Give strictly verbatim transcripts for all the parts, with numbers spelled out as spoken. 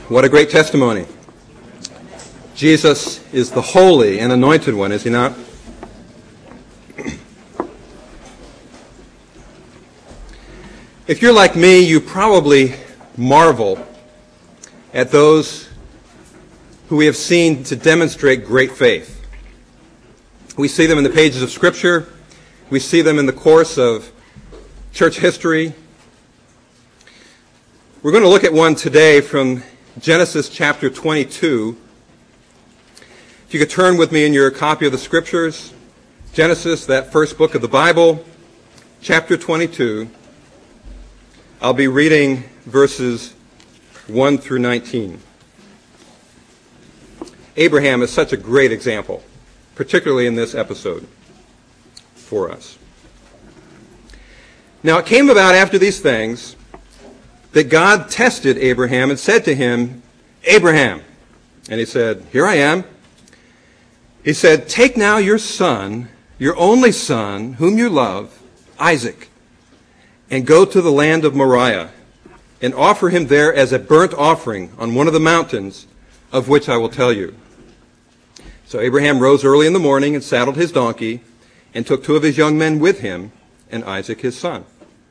What a great testimony. Jesus is the holy and anointed one, is he not? If you're like me, you probably marvel at those who we have seen to demonstrate great faith. We see them in the pages of Scripture. We see them in the course of church history. We're going to look at one today from Genesis chapter twenty-two. If you could turn with me in your copy of the Scriptures, Genesis, that first book of the Bible, chapter twenty-two. I'll be reading verses one through nineteen. Abraham is such a great example, particularly in this episode for us. Now it came about after these things that God tested Abraham and said to him, Abraham. And he said, Here I am. He said, Take now your son, your only son, whom you love, Isaac, and go to the land of Moriah, and offer him there as a burnt offering on one of the mountains of which I will tell you. So Abraham rose early in the morning and saddled his donkey, and took two of his young men with him, and Isaac his son.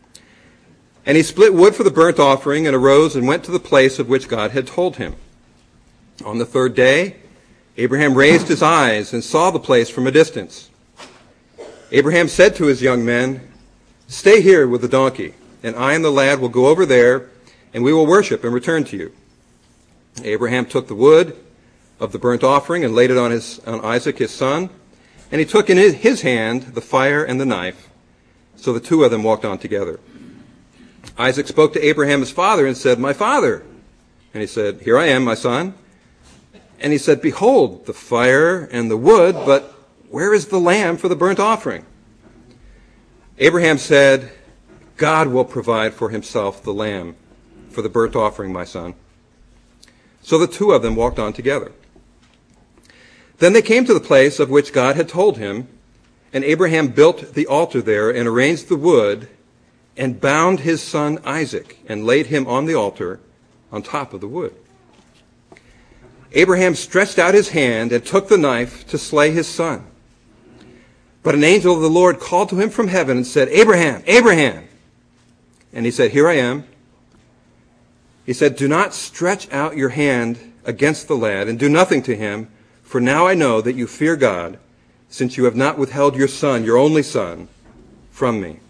And he split wood for the burnt offering, and arose and went to the place of which God had told him. On the third day, Abraham raised his eyes and saw the place from a distance. Abraham said to his young men, Stay here with the donkey, and I and the lad will go over there, and we will worship and return to you. Abraham took the wood of the burnt offering and laid it on, his, on Isaac his son, and he took in his hand the fire and the knife. So the two of them walked on together. Isaac spoke to Abraham his father and said, My father. And he said, Here I am, my son. And he said, Behold, the fire and the wood, but where is the lamb for the burnt offering? Abraham said, God will provide for himself the lamb for the burnt offering, my son. So the two of them walked on together. Then they came to the place of which God had told him, and Abraham built the altar there and arranged the wood and bound his son Isaac and laid him on the altar on top of the wood. Abraham stretched out his hand and took the knife to slay his son. But an angel of the Lord called to him from heaven and said, Abraham, Abraham. And he said, Here I am. He said, Do not stretch out your hand against the lad and do nothing to him, for now I know that you fear God, since you have not withheld your son, your only son, from me.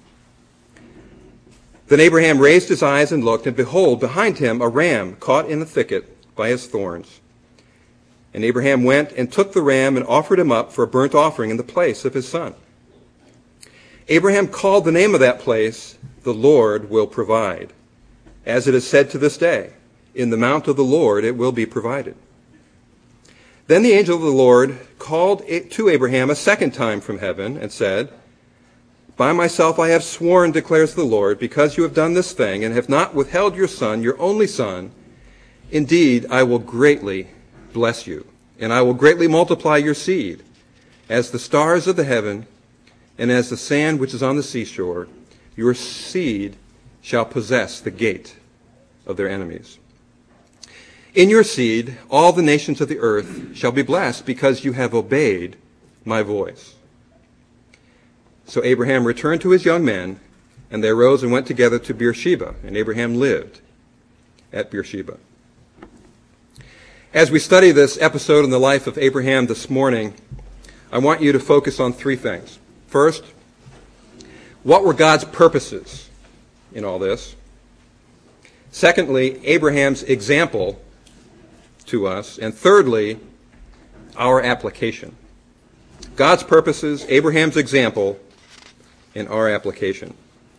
Then Abraham raised his eyes and looked, and behold, behind him a ram caught in a thicket by his thorns. And Abraham went and took the ram and offered him up for a burnt offering in the place of his son. Abraham called the name of that place, The Lord Will Provide. As it is said to this day, In the mount of the Lord it will be provided. Then the angel of the Lord called to Abraham a second time from heaven and said, By myself I have sworn, declares the Lord, because you have done this thing and have not withheld your son, your only son, indeed I will greatly bless you, and I will greatly multiply your seed, as the stars of the heaven and as the sand which is on the seashore. Your seed shall possess the gate of their enemies. In your seed all the nations of the earth shall be blessed, because you have obeyed my voice. So Abraham returned to his young men, and they arose and went together to Beersheba, and Abraham lived at Beersheba. As we study this episode in the life of Abraham this morning, I want you to focus on three things. First, what were God's purposes in all this? Secondly, Abraham's example to us. And thirdly, our application. God's purposes, Abraham's example, and our application.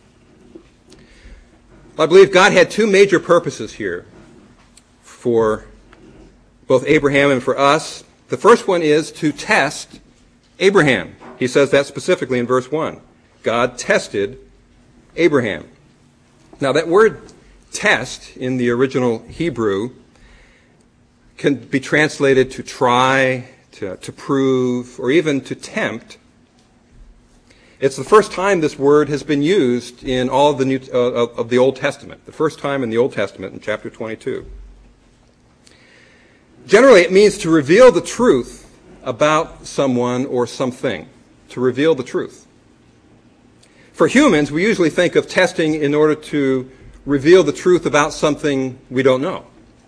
I believe God had two major purposes here for both Abraham and for us. The first one is to test Abraham. He says that specifically in verse one. God tested Abraham. Now that word test in the original Hebrew can be translated to try, to, to prove, or even to tempt. It's the first time this word has been used in all of the New, uh, of the Old Testament. The first time in the Old Testament in chapter twenty-two. Generally, it means to reveal the truth about someone or something, to reveal the truth. For humans, we usually think of testing in order to reveal the truth about something we don't know.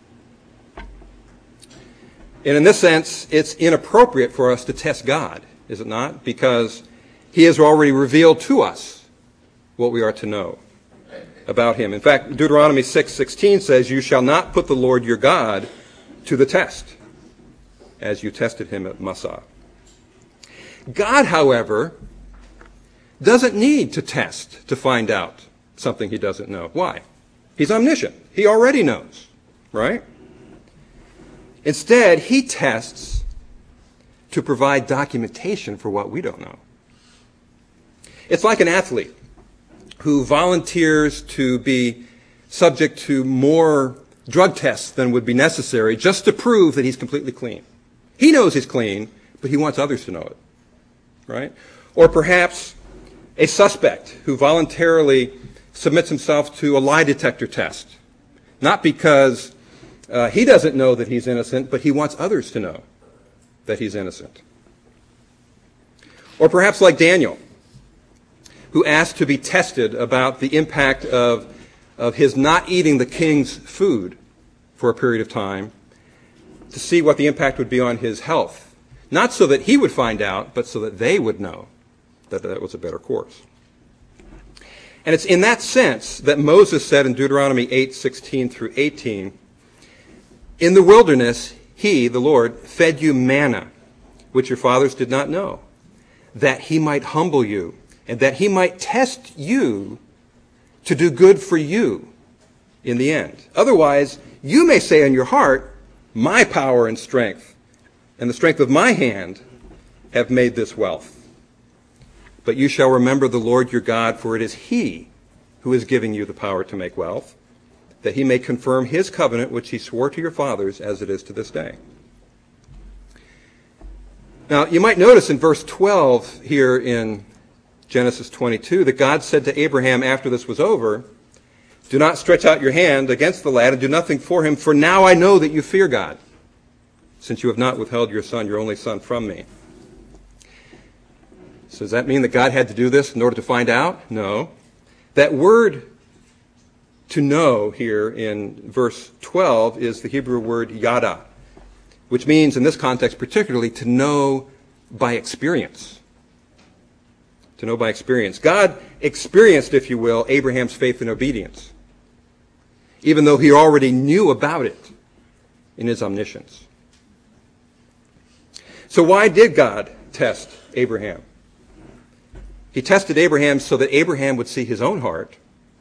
And in this sense, it's inappropriate for us to test God, is it not? Because he has already revealed to us what we are to know about him. In fact, Deuteronomy six sixteen says, "You shall not put the Lord your God to the test, as you tested him at Massah." God, however, doesn't need to test to find out something he doesn't know. Why? He's omniscient. He already knows, right? Instead, he tests to provide documentation for what we don't know. It's like an athlete who volunteers to be subject to more drug tests than would be necessary just to prove that he's completely clean. He knows he's clean, but he wants others to know it, right? Or perhaps a suspect who voluntarily submits himself to a lie detector test, not because uh, he doesn't know that he's innocent, but he wants others to know that he's innocent. Or perhaps like Daniel, who asked to be tested about the impact of, of his not eating the king's food for a period of time to see what the impact would be on his health. Not so that he would find out, but so that they would know that that was a better course. And it's in that sense that Moses said in Deuteronomy eight sixteen through eighteen, "In the wilderness, he, the Lord, fed you manna, which your fathers did not know, that he might humble you, and that he might test you to do good for you in the end. Otherwise, you may say in your heart, 'My power and strength, and the strength of my hand have made this wealth.' But you shall remember the Lord your God, for it is he who is giving you the power to make wealth, that he may confirm his covenant which he swore to your fathers as it is to this day." Now, you might notice in verse twelve here in Genesis twenty-two that God said to Abraham after this was over, "Do not stretch out your hand against the lad and do nothing for him, for now I know that you fear God, since you have not withheld your son, your only son, from me." So does that mean that God had to do this in order to find out? No. That word to know here in verse twelve is the Hebrew word yada, which means in this context particularly to know by experience. To know by experience. God experienced, if you will, Abraham's faith and obedience, even though he already knew about it in his omniscience. So why did God test Abraham? He tested Abraham so that Abraham would see his own heart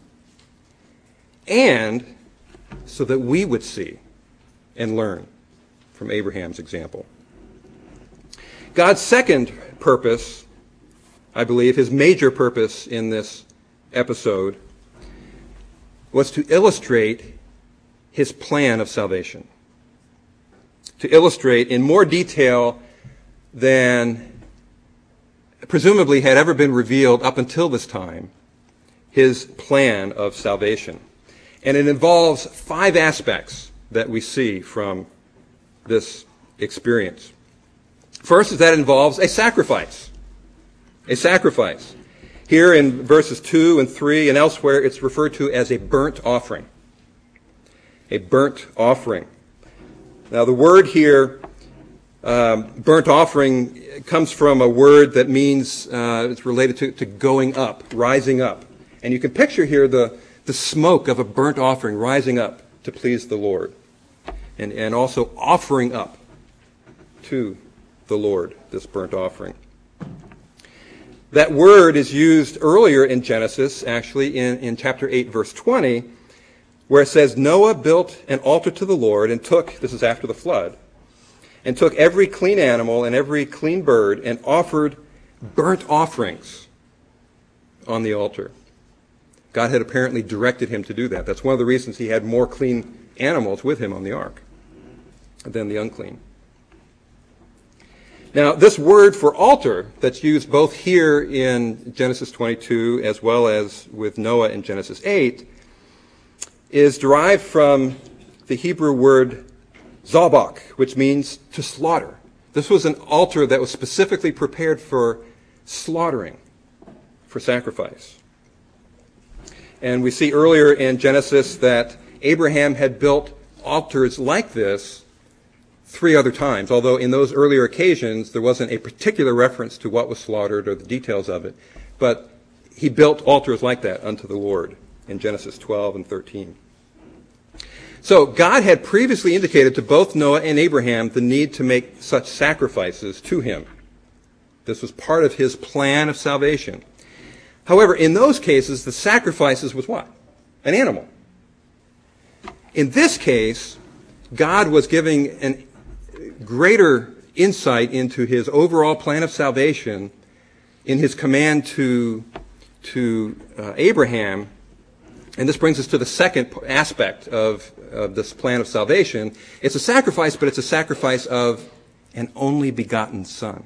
and so that we would see and learn from Abraham's example. God's second purpose, I believe, his major purpose in this episode, was to illustrate his plan of salvation. To illustrate in more detail than presumably had ever been revealed up until this time, his plan of salvation. And it involves five aspects that we see from this experience. First is that it involves a sacrifice. A sacrifice. Here in verses two and three and elsewhere, it's referred to as a burnt offering. A burnt offering. Now the word here, um, burnt offering, comes from a word that means, uh, it's related to, to going up, rising up. And you can picture here the, the smoke of a burnt offering rising up to please the Lord. And, and also offering up to the Lord this burnt offering. That word is used earlier in Genesis, actually in, in chapter eight, verse twenty, where it says, "Noah built an altar to the Lord and took," this is after the flood, "and took every clean animal and every clean bird and offered burnt offerings on the altar." God had apparently directed him to do that. That's one of the reasons he had more clean animals with him on the ark than the unclean. Now, this word for altar that's used both here in Genesis twenty-two as well as with Noah in Genesis eight is derived from the Hebrew word Zabak, which means to slaughter. This was an altar that was specifically prepared for slaughtering, for sacrifice. And we see earlier in Genesis that Abraham had built altars like this three other times, although in those earlier occasions there wasn't a particular reference to what was slaughtered or the details of it. But he built altars like that unto the Lord in Genesis twelve and thirteen. So God had previously indicated to both Noah and Abraham the need to make such sacrifices to him. This was part of his plan of salvation. However, in those cases, the sacrifices was what? An animal. In this case, God was giving a greater insight into his overall plan of salvation in his command to, to uh, Abraham. And this brings us to the second aspect of, of this plan of salvation. It's a sacrifice, but it's a sacrifice of an only begotten son.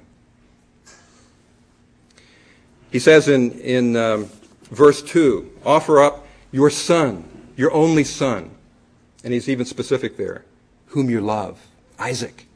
He says in, in um, verse two, offer up your son, your only son. And he's even specific there, whom you love, Isaac.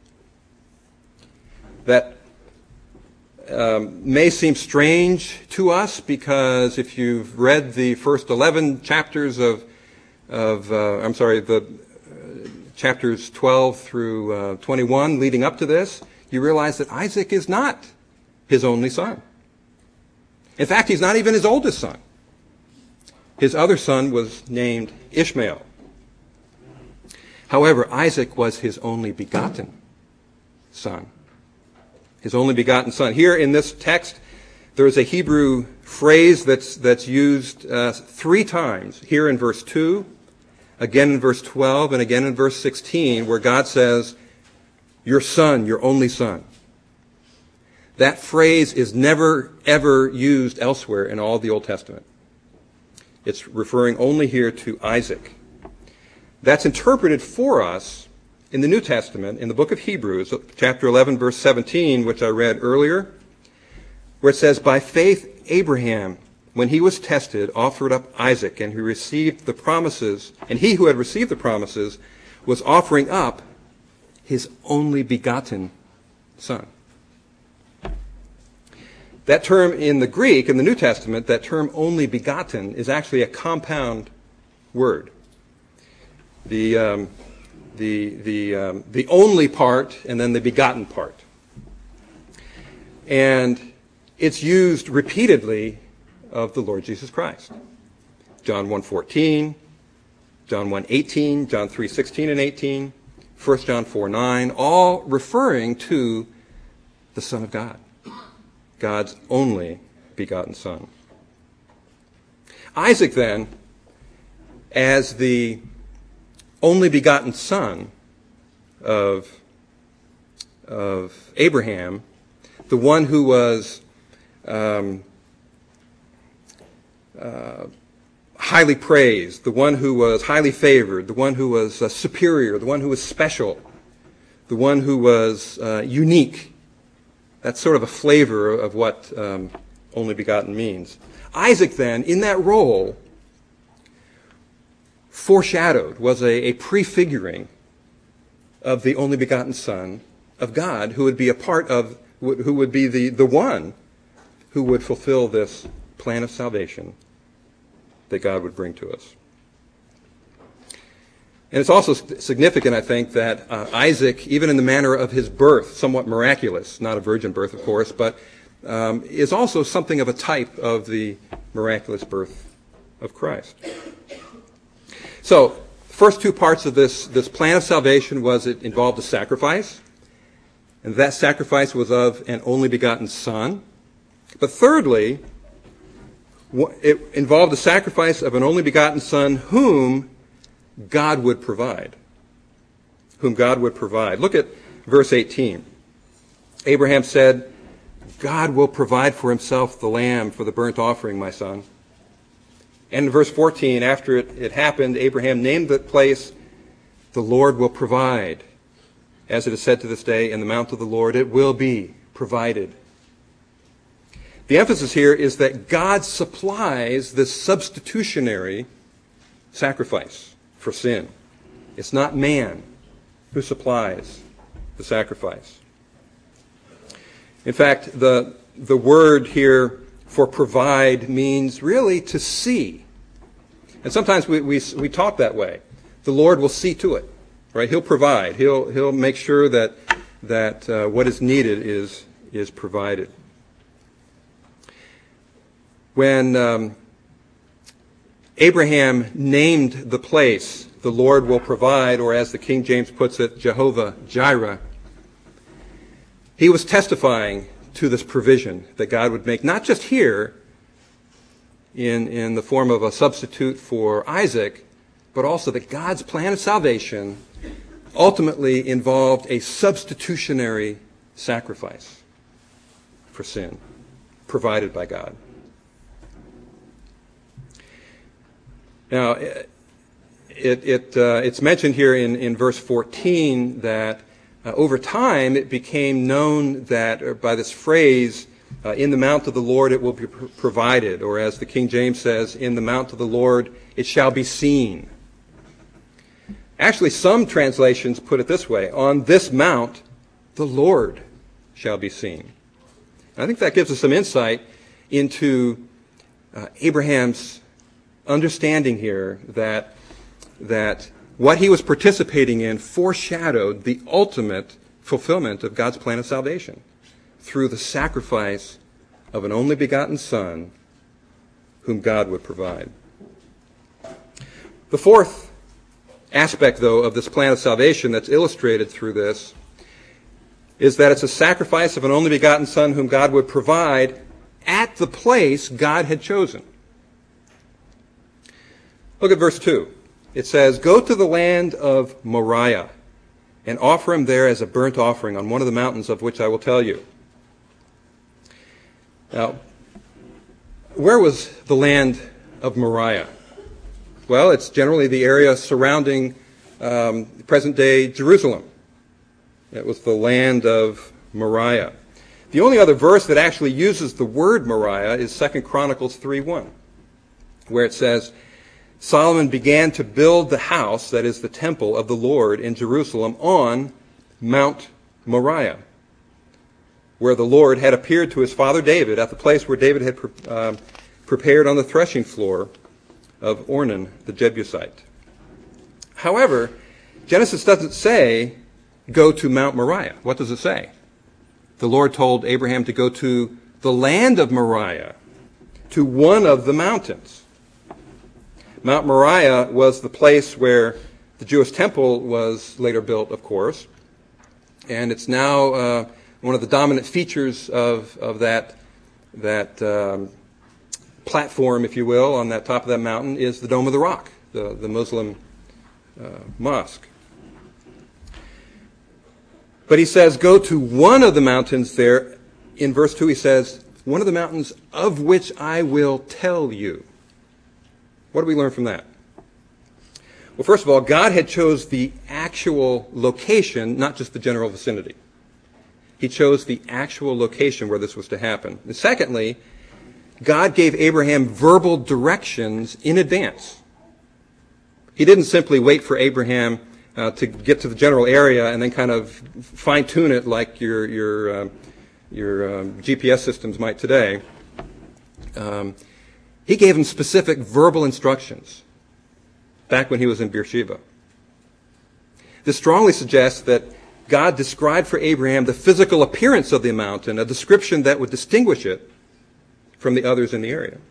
That um, may seem strange to us because if you've read the first eleven chapters of, of uh, I'm sorry, the uh, chapters twelve through uh, twenty-one leading up to this, you realize that Isaac is not his only son. In fact, he's not even his oldest son. His other son was named Ishmael. However, Isaac was his only begotten son. His only begotten son. Here in this text, there is a Hebrew phrase that's, that's used uh, three times. Here in verse two, again in verse twelve, and again in verse sixteen, where God says, your son, your only son. That phrase is never, ever used elsewhere in all the Old Testament. It's referring only here to Isaac. That's interpreted for us in the New Testament, in the book of Hebrews, chapter eleven, verse seventeen, which I read earlier, where it says, by faith Abraham, when he was tested, offered up Isaac, and he received the promises, and he who had received the promises was offering up his only begotten son. That term in the Greek, in the New Testament, that term only begotten, is actually a compound word. The, um, the, the, um, the only part and then the begotten part. And it's used repeatedly of the Lord Jesus Christ. John one fourteen, John one eighteen, John three sixteen and eighteen, First John four nine, all referring to the Son of God. God's only begotten son. Isaac, then, as the only begotten son of, of Abraham, the one who was um, uh, highly praised, the one who was highly favored, the one who was uh, superior, the one who was special, the one who was uh, unique. That's sort of a flavor of what um, only begotten means. Isaac, then, in that role, foreshadowed, was a, a prefiguring of the only begotten Son of God, who would be a part of, who would be the, the one who would fulfill this plan of salvation that God would bring to us. And it's also significant, I think, that uh, Isaac, even in the manner of his birth, somewhat miraculous, not a virgin birth, of course, but um, is also something of a type of the miraculous birth of Christ. So, the first two parts of this, this plan of salvation was it involved a sacrifice, and that sacrifice was of an only begotten son. But thirdly, it involved the sacrifice of an only begotten son whom God would provide. Whom God would provide. Look at verse eighteen. Abraham said, God will provide for himself the lamb for the burnt offering, my son. And in verse fourteen, after it, it happened, Abraham named the place, the Lord will provide. As it is said to this day, in the mount of the Lord it will be provided. The emphasis here is that God supplies this substitutionary sacrifice for sin. It's not man who supplies the sacrifice. In fact, the, the word here for provide means really to see. And sometimes we, we, we talk that way. The Lord will see to it, right? He'll provide. He'll, he'll make sure that, that uh, what is needed is, is provided. When um, Abraham named the place, the Lord will provide, or as the King James puts it, Jehovah Jireh, he was testifying to this provision that God would make, not just here in, in the form of a substitute for Isaac, but also that God's plan of salvation ultimately involved a substitutionary sacrifice for sin provided by God. Now, it, it, uh, it's mentioned here in, in verse fourteen that uh, over time it became known that, or by this phrase, uh, in the mount of the Lord it will be pr- provided, or as the King James says, in the mount of the Lord it shall be seen. Actually, some translations put it this way, on this mount the Lord shall be seen. And I think that gives us some insight into uh, Abraham's understanding here that, that what he was participating in foreshadowed the ultimate fulfillment of God's plan of salvation through the sacrifice of an only begotten Son whom God would provide. The fourth aspect, though, of this plan of salvation that's illustrated through this is that it's a sacrifice of an only begotten Son whom God would provide at the place God had chosen. Look at verse two. It says, "Go to the land of Moriah and offer him there as a burnt offering on one of the mountains of which I will tell you." Now, where was the land of Moriah? Well, it's generally the area surrounding um, present-day Jerusalem. It was the land of Moriah. The only other verse that actually uses the word Moriah is Second Chronicles three one, where it says, "Solomon began to build the house, that is the temple of the Lord in Jerusalem, on Mount Moriah, where the Lord had appeared to his father David at the place where David had pre- uh, prepared on the threshing floor of Ornan the Jebusite." However, Genesis doesn't say, go to Mount Moriah. What does it say? The Lord told Abraham to go to the land of Moriah, to one of the mountains. Mount Moriah was the place where the Jewish temple was later built, of course, and it's now uh, one of the dominant features of, of that, that um, platform, if you will, on that top of that mountain is the Dome of the Rock, the, the Muslim uh, mosque. But he says, go to one of the mountains there. In verse two he says, one of the mountains of which I will tell you. What do we learn from that? Well, first of all, God had chose the actual location, not just the general vicinity. He chose the actual location where this was to happen. And secondly, God gave Abraham verbal directions in advance. He didn't simply wait for Abraham uh, to get to the general area and then kind of fine-tune it like your, your, um, your um, G P S systems might today. Um, He gave him specific verbal instructions back when he was in Beersheba. This strongly suggests that God described for Abraham the physical appearance of the mountain, a description that would distinguish it from the others in the area.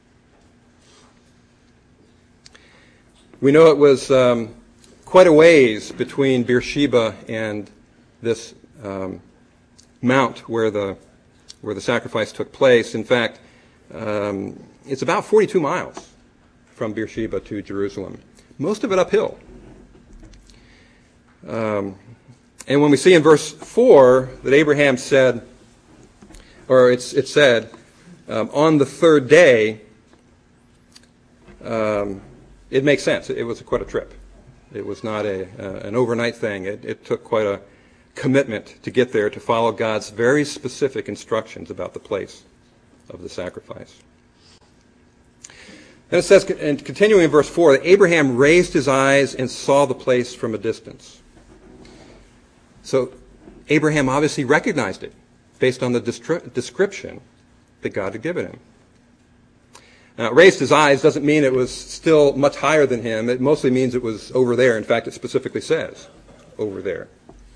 We know it was um, quite a ways between Beersheba and this um, mount where the, where the sacrifice took place. In fact, um, it's about forty-two miles from Beersheba to Jerusalem, most of it uphill. Um, and when we see in verse four that Abraham said, or it's, it said, um, on the third day, um, it makes sense. It was quite a trip. It was not a uh, an overnight thing. It, it took quite a commitment to get there, to follow God's very specific instructions about the place of the sacrifice. Then it says, and continuing in verse four, that Abraham raised his eyes and saw the place from a distance. So Abraham obviously recognized it based on the destri- description that God had given him. Now, raised his eyes doesn't mean it was still much higher than him. It mostly means it was over there. In fact, it specifically says over there.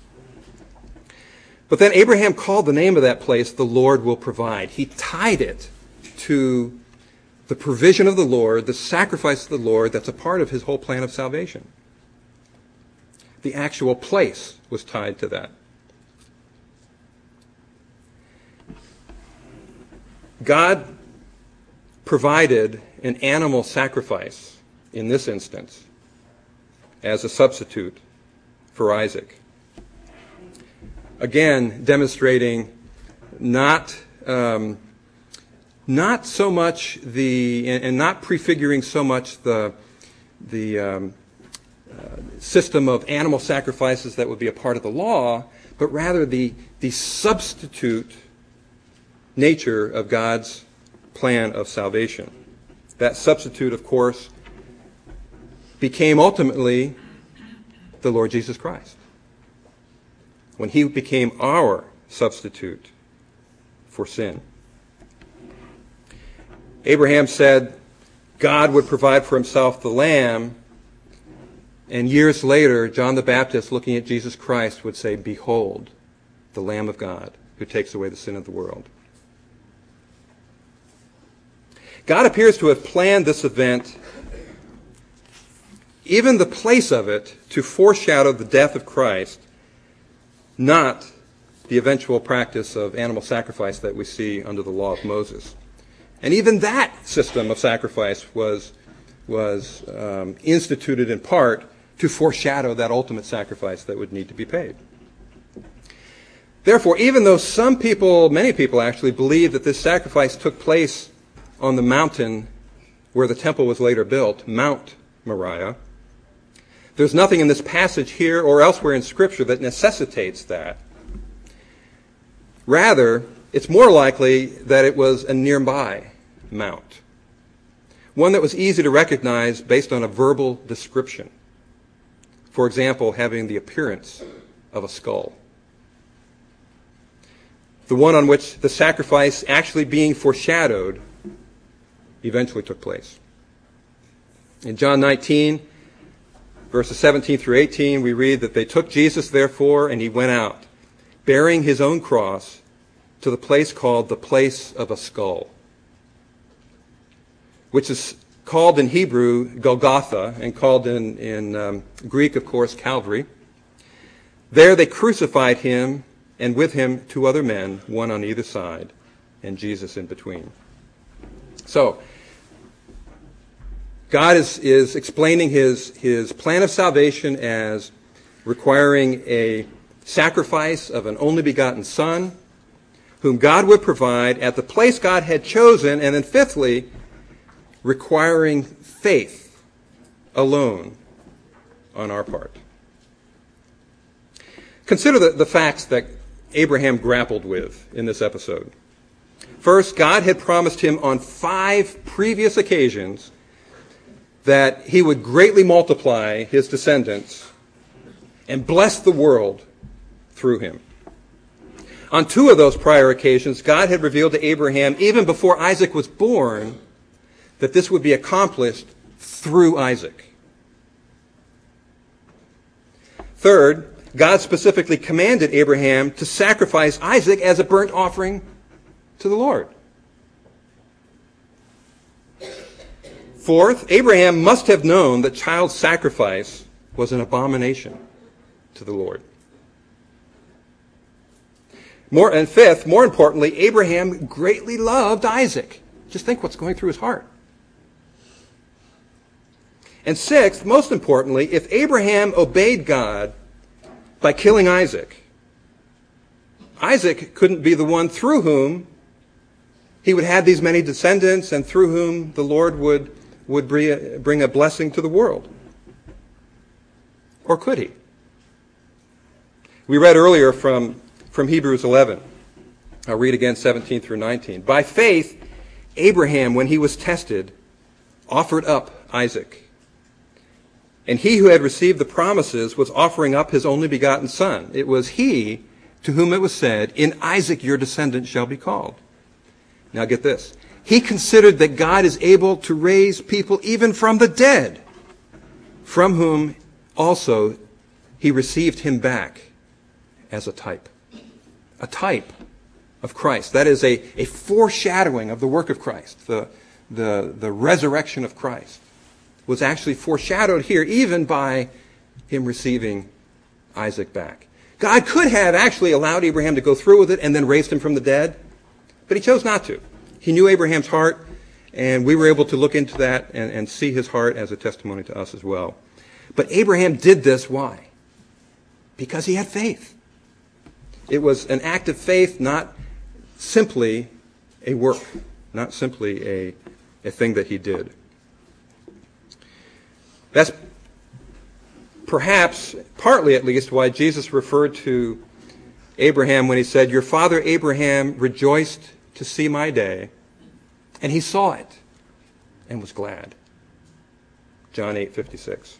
But then Abraham called the name of that place, the Lord will provide. He tied it to the provision of the Lord, the sacrifice of the Lord that's a part of his whole plan of salvation. The actual place was tied to that. God provided an animal sacrifice in this instance as a substitute for Isaac. Again, demonstrating not um, not so much the and, and not prefiguring so much the the um, uh, system of animal sacrifices that would be a part of the law, but rather the the substitute nature of God's plan of salvation. That substitute, of course, became ultimately the Lord Jesus Christ, when he became our substitute for sin. Abraham said God would provide for himself the lamb, and years later, John the Baptist, looking at Jesus Christ, would say, "Behold, the Lamb of God who takes away the sin of the world." God appears to have planned this event, even the place of it, to foreshadow the death of Christ, not the eventual practice of animal sacrifice that we see under the law of Moses. And even that system of sacrifice was, was um, instituted in part to foreshadow that ultimate sacrifice that would need to be paid. Therefore, even though some people, many people actually, believe that this sacrifice took place on the mountain where the temple was later built, Mount Moriah, there's nothing in this passage here or elsewhere in Scripture that necessitates that. Rather, it's more likely that it was a nearby mount, one that was easy to recognize based on a verbal description. For example, having the appearance of a skull. The one on which the sacrifice actually being foreshadowed eventually took place. In John nineteen, verses seventeen through eighteen, we read that they took Jesus, therefore, and he went out, bearing his own cross, to the place called the place of a skull, which is called in Hebrew Golgotha, and called in, in um, Greek, of course, Calvary. There they crucified him, and with him two other men, one on either side, and Jesus in between. So, God is, is explaining his, his plan of salvation as requiring a sacrifice of an only begotten Son, whom God would provide at the place God had chosen, and then fifthly, requiring faith alone on our part. Consider the, the facts that Abraham grappled with in this episode. First, God had promised him on five previous occasions that he would greatly multiply his descendants and bless the world through him. On two of those prior occasions, God had revealed to Abraham, even before Isaac was born, that this would be accomplished through Isaac. Third, God specifically commanded Abraham to sacrifice Isaac as a burnt offering to the Lord. Fourth, Abraham must have known that child sacrifice was an abomination to the Lord. More, and fifth, more importantly, Abraham greatly loved Isaac. Just think what's going through his heart. And sixth, most importantly, if Abraham obeyed God by killing Isaac, Isaac couldn't be the one through whom he would have these many descendants and through whom the Lord would, would bring a blessing to the world. Or could he? We read earlier from, from Hebrews eleven. I'll read again seventeen through nineteen. By faith, Abraham, when he was tested, offered up Isaac. And he who had received the promises was offering up his only begotten son. It was he to whom it was said, in Isaac your descendant shall be called. Now get this. He considered that God is able to raise people even from the dead, from whom also he received him back as a type. A type of Christ. That is a, a foreshadowing of the work of Christ. The, the, the resurrection of Christ was actually foreshadowed here even by him receiving Isaac back. God could have actually allowed Abraham to go through with it and then raised him from the dead, but he chose not to. He knew Abraham's heart, and we were able to look into that and, and see his heart as a testimony to us as well. But Abraham did this, why? Because he had faith. It was an act of faith, not simply a work, not simply a, a thing that he did. That's perhaps, partly at least, why Jesus referred to Abraham when he said, your father Abraham rejoiced to see my day, and he saw it and was glad. John eight fifty-six.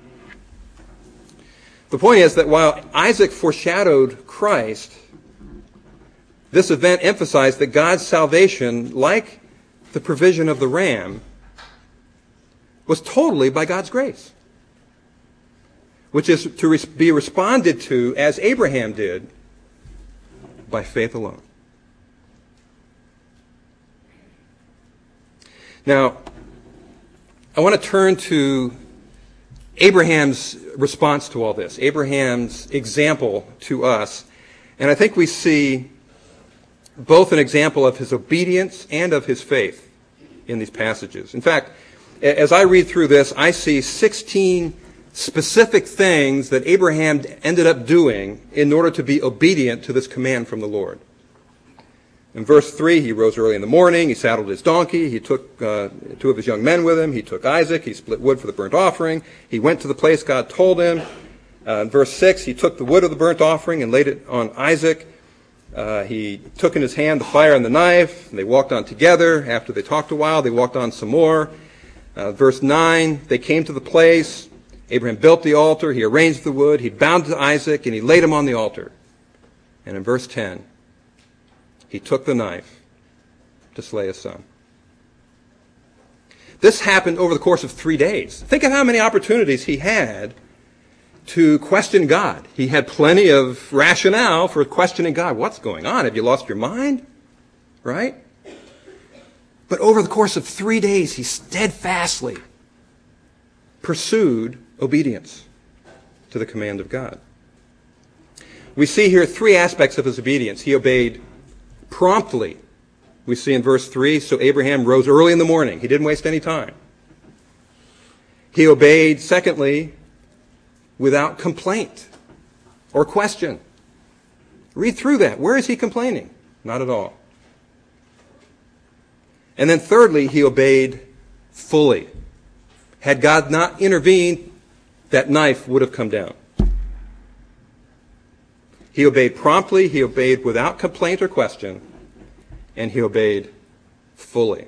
The point is that while Isaac foreshadowed Christ, this event emphasized that God's salvation, like the provision of the ram, was totally by God's grace, which is to be responded to, as Abraham did, by faith alone. Now, I want to turn to Abraham's response to all this, Abraham's example to us. And I think we see both an example of his obedience and of his faith in these passages. In fact, as I read through this, I see sixteen specific things that Abraham ended up doing in order to be obedient to this command from the Lord. In verse three, he rose early in the morning, he saddled his donkey, he took uh, two of his young men with him, he took Isaac, he split wood for the burnt offering, he went to the place God told him. Uh, in verse six, he took the wood of the burnt offering and laid it on Isaac. Uh, he took in his hand the fire and the knife, and they walked on together. After they talked a while, they walked on some more. Uh, verse nine, they came to the place. Abraham built the altar, he arranged the wood, he bound to Isaac, and he laid him on the altar. And in verse ten, he took the knife to slay his son. This happened over the course of three days. Think of how many opportunities he had to question God. He had plenty of rationale for questioning God. What's going on? Have you lost your mind? Right? But over the course of three days, he steadfastly pursued obedience to the command of God. We see here three aspects of his obedience. He obeyed promptly. We see in verse three, so Abraham rose early in the morning. He didn't waste any time. He obeyed, secondly, without complaint or question. Read through that. Where is he complaining? Not at all. And then thirdly, he obeyed fully. Had God not intervened, that knife would have come down. He obeyed promptly, he obeyed without complaint or question, and he obeyed fully.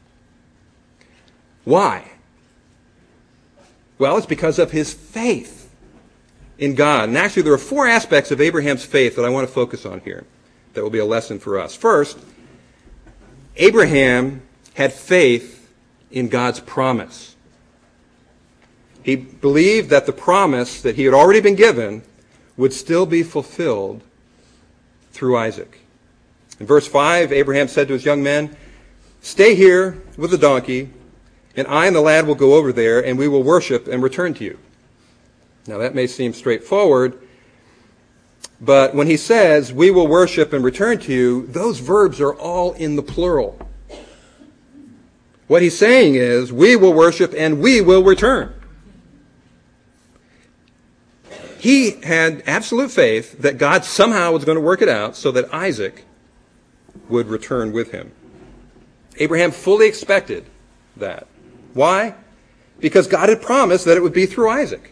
Why? Well, it's because of his faith in God. And actually, there are four aspects of Abraham's faith that I want to focus on here that will be a lesson for us. First, Abraham had faith in God's promise. He believed that the promise that he had already been given would still be fulfilled through Isaac. In verse five, Abraham said to his young men, stay here with the donkey, and I and the lad will go over there, and we will worship and return to you. Now that may seem straightforward, but when he says, we will worship and return to you, those verbs are all in the plural. What he's saying is, we will worship and we will return. He had absolute faith that God somehow was going to work it out so that Isaac would return with him. Abraham fully expected that. Why? Because God had promised that it would be through Isaac.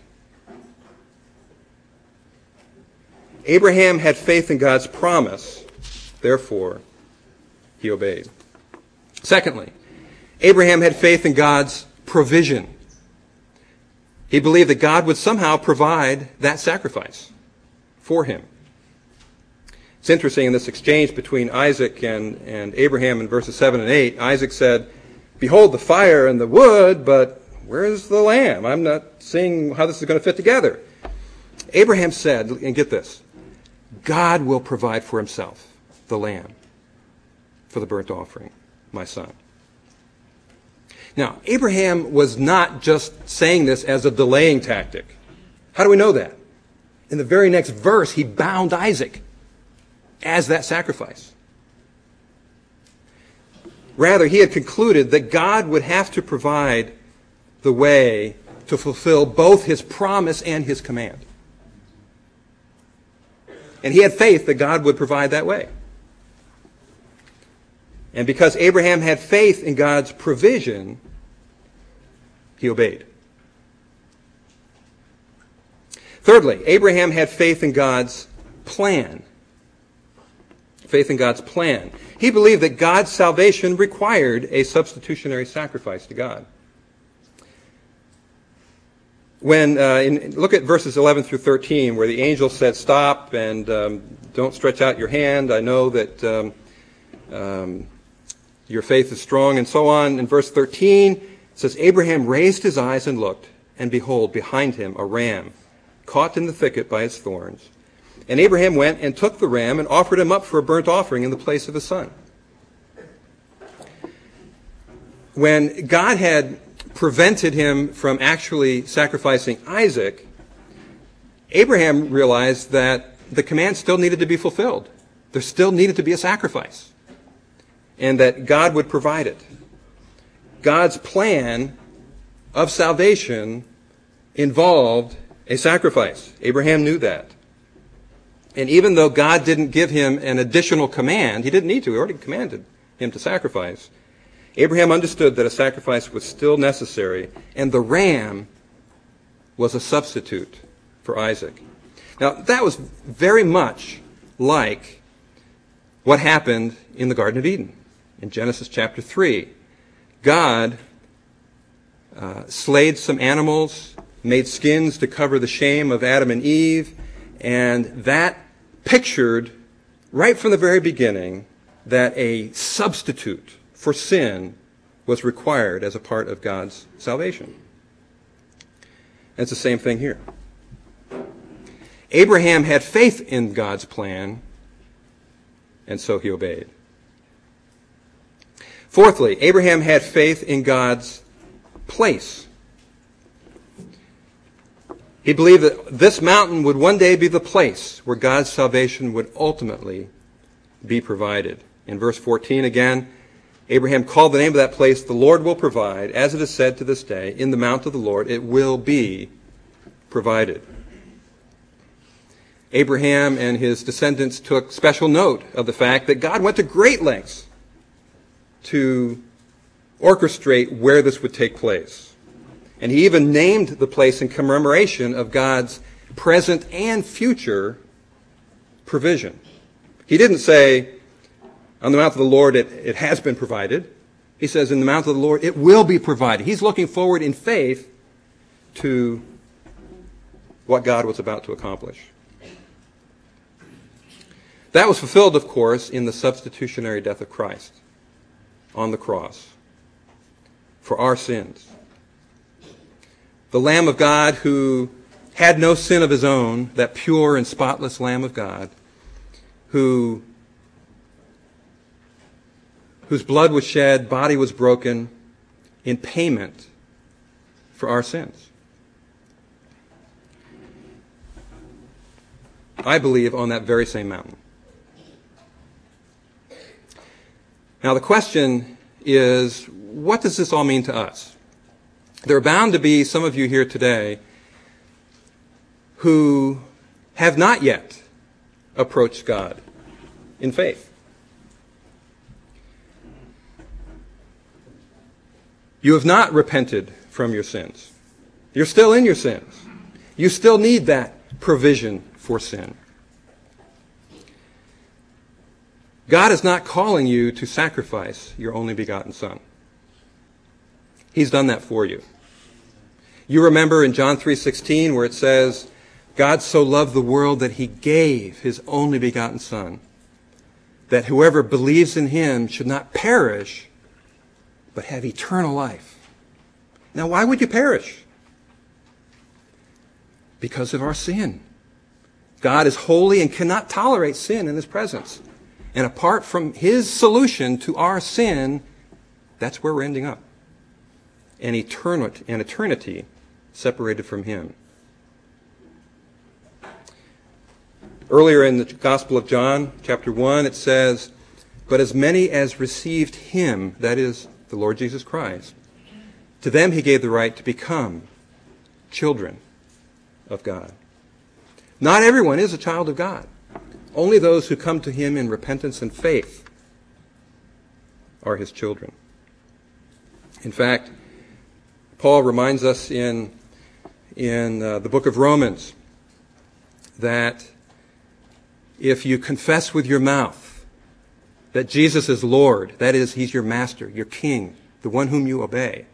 Abraham had faith in God's promise, therefore he obeyed. Secondly, Abraham had faith in God's provision. He believed that God would somehow provide that sacrifice for him. It's interesting in this exchange between Isaac and, and Abraham in verses seven and eight. Isaac said, "Behold the fire and the wood, but where is the lamb? I'm not seeing how this is going to fit together." Abraham said, and get this, "God will provide for himself the lamb for the burnt offering, my son." Now, Abraham was not just saying this as a delaying tactic. How do we know that? In the very next verse, he bound Isaac as that sacrifice. Rather, he had concluded that God would have to provide the way to fulfill both his promise and his command. And he had faith that God would provide that way. And because Abraham had faith in God's provision, he obeyed. Thirdly, Abraham had faith in God's plan. Faith in God's plan. He believed that God's salvation required a substitutionary sacrifice to God. When uh, in, look at verses eleven through thirteen, where the angel said, "Stop and um, don't stretch out your hand. I know that um, um, your faith is strong," and so on. In verse thirteen, it says, "Abraham raised his eyes and looked, and behold, behind him a ram, caught in the thicket by its thorns. And Abraham went and took the ram and offered him up for a burnt offering in the place of his son." When God had prevented him from actually sacrificing Isaac, Abraham realized that the command still needed to be fulfilled. There still needed to be a sacrifice, and that God would provide it. God's plan of salvation involved a sacrifice. Abraham knew that. And even though God didn't give him an additional command, he didn't need to, he already commanded him to sacrifice, Abraham understood that a sacrifice was still necessary, and the ram was a substitute for Isaac. Now, that was very much like what happened in the Garden of Eden in Genesis chapter three. God uh, slayed some animals, made skins to cover the shame of Adam and Eve, and that pictured right from the very beginning that a substitute for sin was required as a part of God's salvation. And it's the same thing here. Abraham had faith in God's plan, and so he obeyed. Fourthly, Abraham had faith in God's place. He believed that this mountain would one day be the place where God's salvation would ultimately be provided. In verse fourteen again, Abraham called the name of that place, "The Lord will provide," as it is said to this day, "In the mount of the Lord it will be provided." Abraham and his descendants took special note of the fact that God went to great lengths to orchestrate where this would take place. And he even named the place in commemoration of God's present and future provision. He didn't say, "On the mount of the Lord it, it has been provided." He says, "In the mount of the Lord it will be provided." He's looking forward in faith to what God was about to accomplish. That was fulfilled, of course, in the substitutionary death of Christ on the cross for our sins. The Lamb of God who had no sin of his own, that pure and spotless Lamb of God, who whose blood was shed, body was broken in payment for our sins. I believe on that very same mountain. Now the question is, what does this all mean to us? There are bound to be some of you here today who have not yet approached God in faith. You have not repented from your sins. You're still in your sins. You still need that provision for sin. God is not calling you to sacrifice your only begotten Son. He's done that for you. You remember in John three sixteen where it says, God so loved the world that he gave his only begotten Son, that whoever believes in him should not perish, but have eternal life. Now, why would you perish? Because of our sin. God is holy and cannot tolerate sin in his presence. And apart from his solution to our sin, that's where we're ending up. An eternity, an eternity separated from him. Earlier in the Gospel of John, chapter one, it says, but as many as received him, that is, the Lord Jesus Christ, to them he gave the right to become children of God. Not everyone is a child of God. Only those who come to him in repentance and faith are his children. In fact, Paul reminds us in, in uh, the book of Romans that if you confess with your mouth that Jesus is Lord, that is, he's your master, your king, the one whom you obey,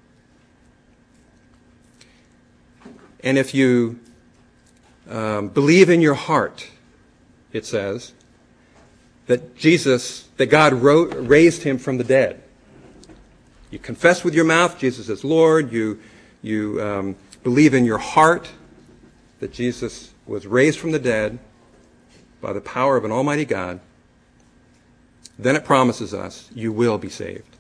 and if you um, believe in your heart, it says, that Jesus, that God ro- raised him from the dead. You confess with your mouth Jesus is Lord. You, you um, believe in your heart that Jesus was raised from the dead by the power of an almighty God. Then it promises us you will be saved.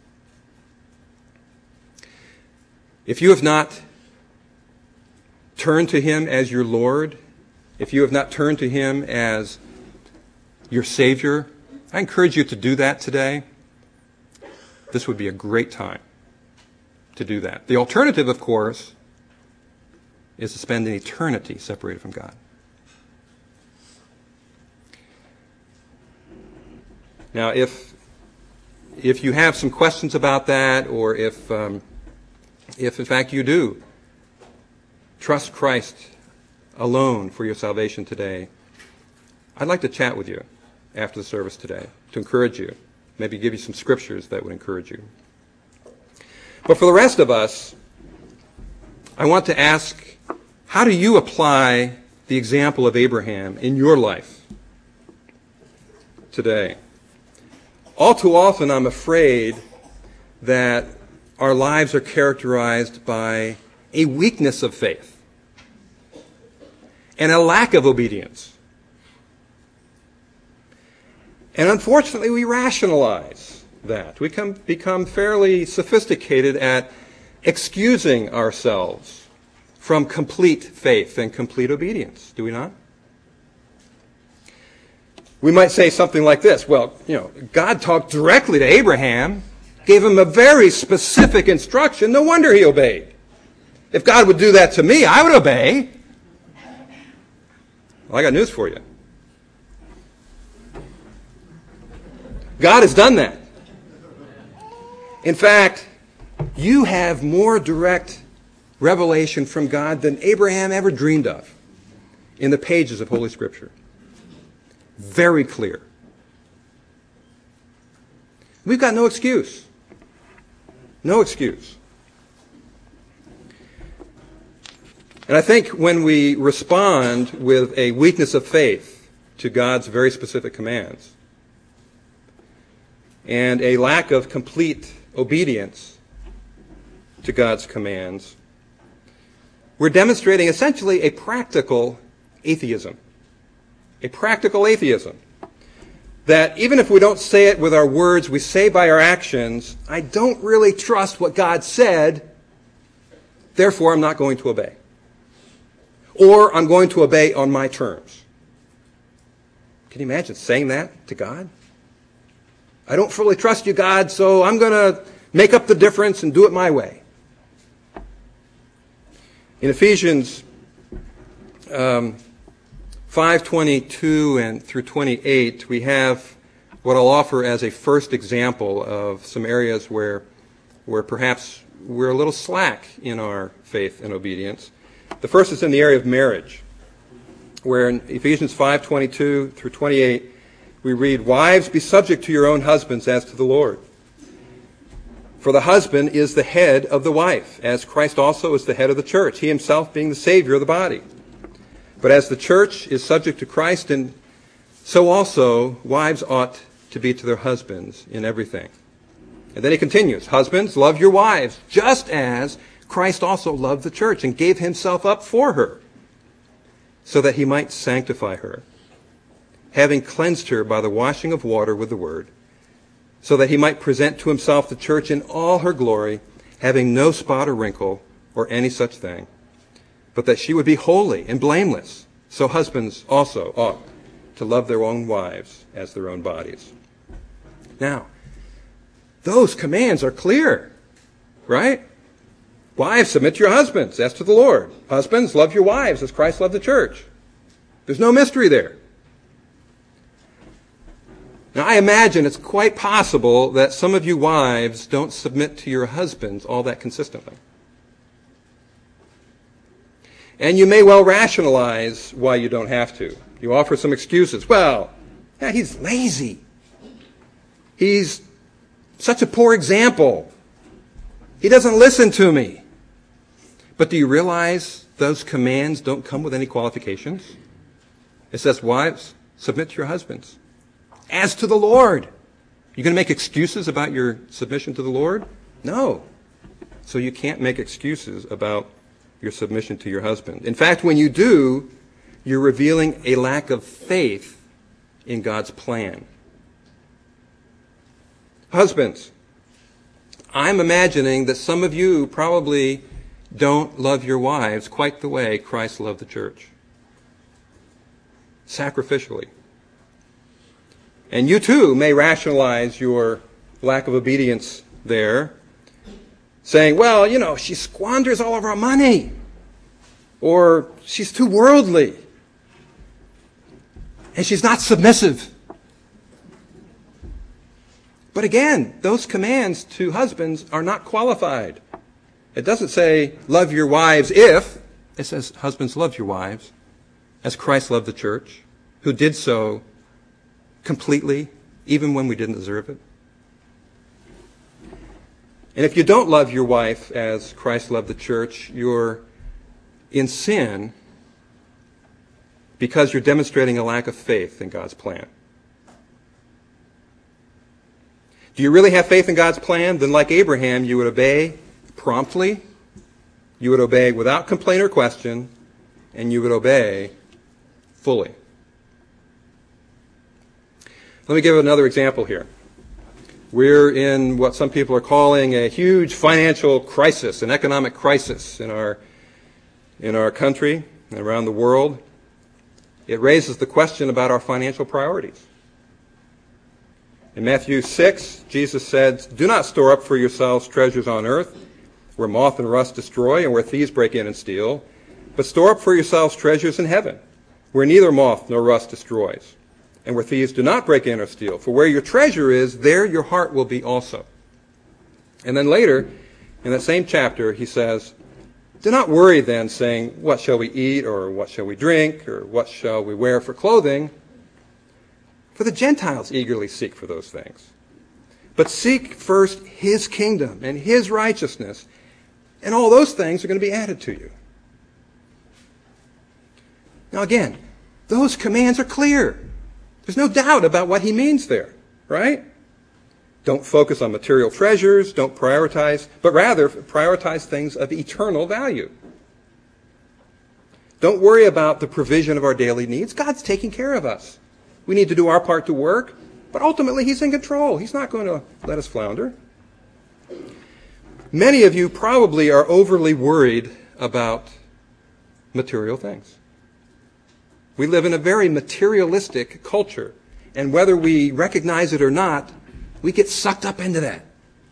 If you have not turned to him as your Lord, if you have not turned to him as your Savior, I encourage you to do that today. This would be a great time to do that. The alternative, of course, is to spend an eternity separated from God. Now, if if you have some questions about that, or if um, if in fact you do trust Christ alone for your salvation today, I'd like to chat with you after the service today to encourage you, maybe give you some scriptures that would encourage you. But for the rest of us, I want to ask, how do you apply the example of Abraham in your life today? All too often, I'm afraid that our lives are characterized by a weakness of faith and a lack of obedience. And unfortunately, we rationalize that. We come, become fairly sophisticated at excusing ourselves from complete faith and complete obedience, do we not? We might say something like this, well, you know, God talked directly to Abraham, gave him a very specific instruction, no wonder he obeyed. If God would do that to me, I would obey. Well, I got news for you. God has done that. In fact, you have more direct revelation from God than Abraham ever dreamed of in the pages of Holy Scripture. Very clear. We've got no excuse. No excuse. And I think when we respond with a weakness of faith to God's very specific commands and a lack of complete obedience to God's commands, we're demonstrating essentially a practical atheism. A practical atheism. That even if we don't say it with our words, we say by our actions, I don't really trust what God said, therefore I'm not going to obey. Or I'm going to obey on my terms. Can you imagine saying that to God? I don't fully trust you, God, so I'm going to make up the difference and do it my way. In Ephesians um, five twenty-two and through twenty-eight, we have what I'll offer as a first example of some areas where, where perhaps we're a little slack in our faith and obedience. The first is in the area of marriage, where in Ephesians five twenty-two through twenty-eight, we read, "Wives, be subject to your own husbands as to the Lord. For the husband is the head of the wife, as Christ also is the head of the church, he himself being the Savior of the body. But as the church is subject to Christ, and so also wives ought to be to their husbands in everything. And then he continues, husbands, love your wives, just as Christ also loved the church and gave himself up for her, so that he might sanctify her, having cleansed her by the washing of water with the word, so that he might present to himself the church in all her glory, having no spot or wrinkle or any such thing, but that she would be holy and blameless. So husbands also ought to love their own wives as their own bodies. Now, those commands are clear, right? Wives, submit to your husbands as to the Lord. Husbands, love your wives as Christ loved the church. There's no mystery there. Now, I imagine it's quite possible that some of you wives don't submit to your husbands all that consistently. And you may well rationalize why you don't have to. You offer some excuses. Well, yeah, he's lazy. He's such a poor example. He doesn't listen to me. But do you realize those commands don't come with any qualifications? It says, wives, submit to your husbands. As to the Lord. You're going to make excuses about your submission to the Lord? No. So you can't make excuses about your submission to your husband. In fact, when you do, you're revealing a lack of faith in God's plan. Husbands, I'm imagining that some of you probably don't love your wives quite the way Christ loved the church. Sacrificially. And you too may rationalize your lack of obedience there, saying, well, you know, she squanders all of our money, or she's too worldly, and she's not submissive. But again, those commands to husbands are not qualified. It doesn't say, love your wives if. It says, husbands, love your wives as Christ loved the church, who did so completely, even when we didn't deserve it. And if you don't love your wife as Christ loved the church, you're in sin because you're demonstrating a lack of faith in God's plan. Do you really have faith in God's plan? Then like Abraham, you would obey promptly, you would obey without complaint or question, and you would obey fully. Let me give another example here. We're in what some people are calling a huge financial crisis, an economic crisis in our, in our country and around the world. It raises the question about our financial priorities. In Matthew six, Jesus said, do not store up for yourselves treasures on earth, where moth and rust destroy and where thieves break in and steal, but store up for yourselves treasures in heaven, where neither moth nor rust destroys, and where thieves do not break in or steal. For where your treasure is, there your heart will be also. And then later, in that same chapter, he says, do not worry then, saying, what shall we eat, or what shall we drink, or what shall we wear for clothing? For the Gentiles eagerly seek for those things. But seek first his kingdom and his righteousness, and all those things are going to be added to you. Now again, those commands are clear. There's no doubt about what he means there, right? Don't focus on material treasures, don't prioritize, but rather prioritize things of eternal value. Don't worry about the provision of our daily needs. God's taking care of us. We need to do our part to work, but ultimately he's in control. He's not going to let us flounder. Many of you probably are overly worried about material things. We live in a very materialistic culture, and whether we recognize it or not, we get sucked up into that.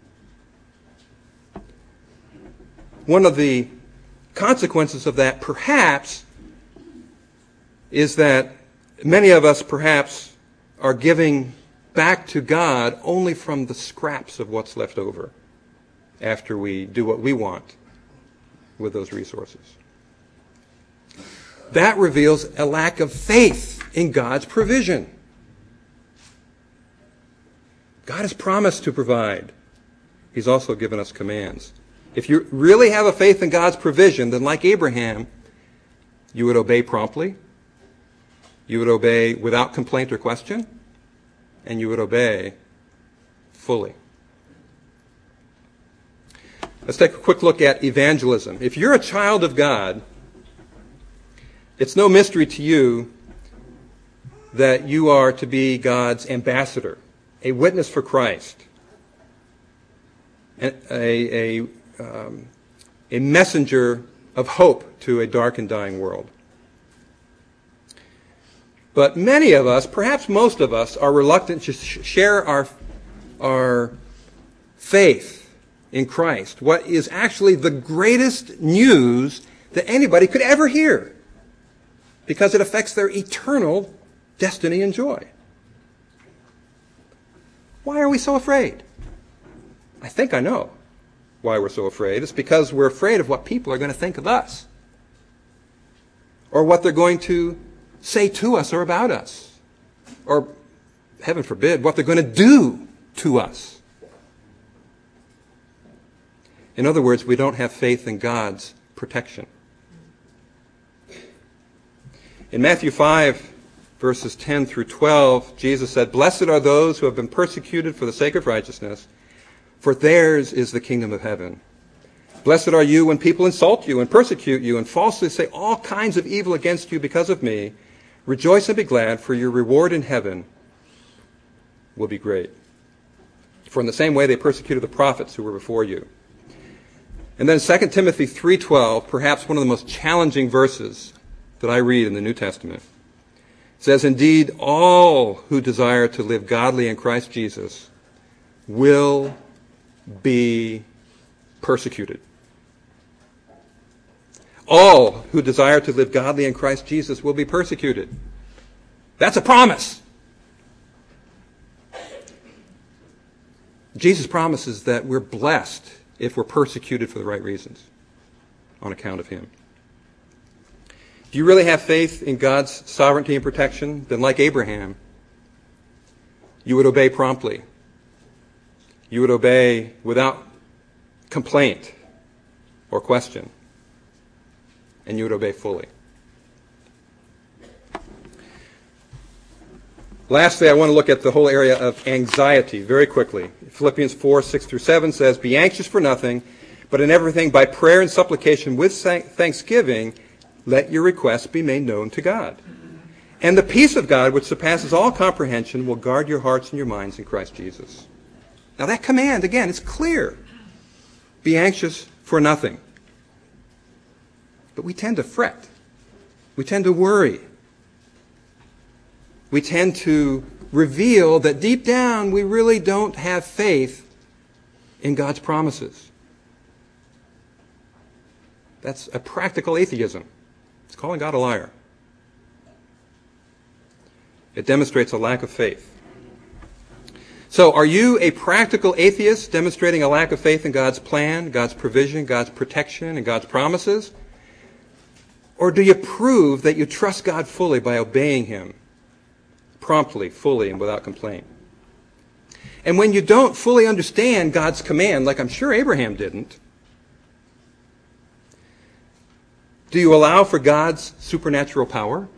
One of the consequences of that, perhaps, is that many of us, perhaps, are giving back to God only from the scraps of what's left over after we do what we want with those resources. That reveals a lack of faith in God's provision. God has promised to provide. He's also given us commands. If you really have a faith in God's provision, then like Abraham, you would obey promptly, you would obey without complaint or question, and you would obey fully. Let's take a quick look at evangelism. If you're a child of God, it's no mystery to you that you are to be God's ambassador, a witness for Christ, a, a, um, a messenger of hope to a dark and dying world. But many of us, perhaps most of us, are reluctant to sh- share our, our faith in Christ, what is actually the greatest news that anybody could ever hear, because it affects their eternal destiny and joy. Why are we so afraid? I think I know why we're so afraid. It's because we're afraid of what people are going to think of us, or what they're going to say to us or about us, or, heaven forbid, what they're going to do to us. In other words, we don't have faith in God's protection. In Matthew five, verses ten through twelve, Jesus said, "Blessed are those who have been persecuted for the sake of righteousness, for theirs is the kingdom of heaven. Blessed are you when people insult you and persecute you and falsely say all kinds of evil against you because of me. Rejoice and be glad, for your reward in heaven will be great. For in the same way they persecuted the prophets who were before you." And then Second Timothy three twelve, perhaps one of the most challenging verses that I read in the New Testament, says, "Indeed, all who desire to live godly in Christ Jesus will be persecuted." All who desire to live godly in Christ Jesus will be persecuted. That's a promise. Jesus promises that we're blessed if we're persecuted for the right reasons on account of him. Do you really have faith in God's sovereignty and protection? Then, like Abraham, you would obey promptly. You would obey without complaint or question. And you would obey fully. Lastly, I want to look at the whole area of anxiety very quickly. Philippians four, six through seven says, "Be anxious for nothing, but in everything by prayer and supplication with thanksgiving, let your requests be made known to God. And the peace of God, which surpasses all comprehension, will guard your hearts and your minds in Christ Jesus." Now that command, again, is clear. Be anxious for nothing. But we tend to fret. We tend to worry. We tend to reveal that deep down we really don't have faith in God's promises. That's a practical atheism. It's calling God a liar. It demonstrates a lack of faith. So, are you a practical atheist demonstrating a lack of faith in God's plan, God's provision, God's protection, and God's promises? Or do you prove that you trust God fully by obeying him promptly, fully, and without complaint? And when you don't fully understand God's command, like I'm sure Abraham didn't, do you allow for God's supernatural power?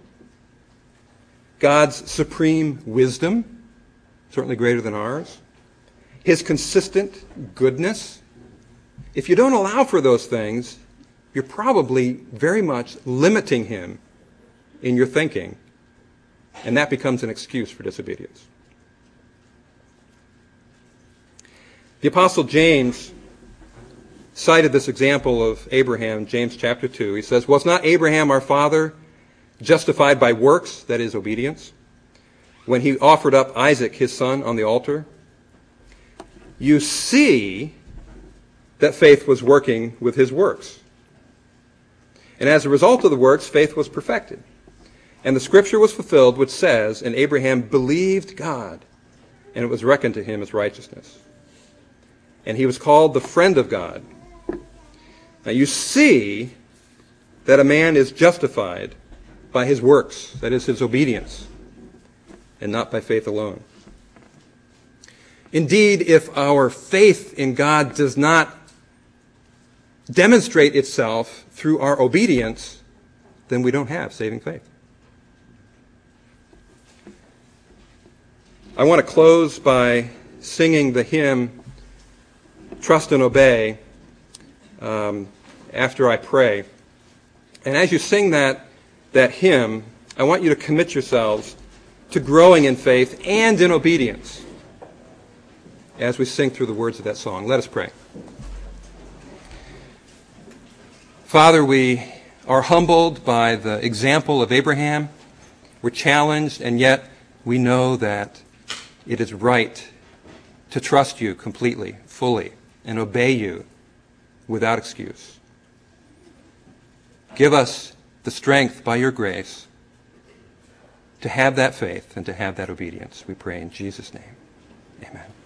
God's supreme wisdom, certainly greater than ours? His consistent goodness? If you don't allow for those things, you're probably very much limiting him in your thinking, and that becomes an excuse for disobedience. The Apostle James cited this example of Abraham, James chapter two. He says, "Was not Abraham our father justified by works," that is, obedience, "when he offered up Isaac his son on the altar? You see that faith was working with his works. And as a result of the works, faith was perfected. And the scripture was fulfilled, which says, 'And Abraham believed God, and it was reckoned to him as righteousness.' And he was called the friend of God." Now you see that a man is justified by his works, that is, his obedience, and not by faith alone. Indeed, if our faith in God does not demonstrate itself through our obedience, then we don't have saving faith. I want to close by singing the hymn, Trust and Obey, um, after I pray. And as you sing that, that hymn, I want you to commit yourselves to growing in faith and in obedience as we sing through the words of that song. Let us pray. Father, we are humbled by the example of Abraham. We're challenged, and yet we know that it is right to trust you completely, fully, and obey you without excuse. Give us the strength by your grace to have that faith and to have that obedience. We pray in Jesus' name. Amen.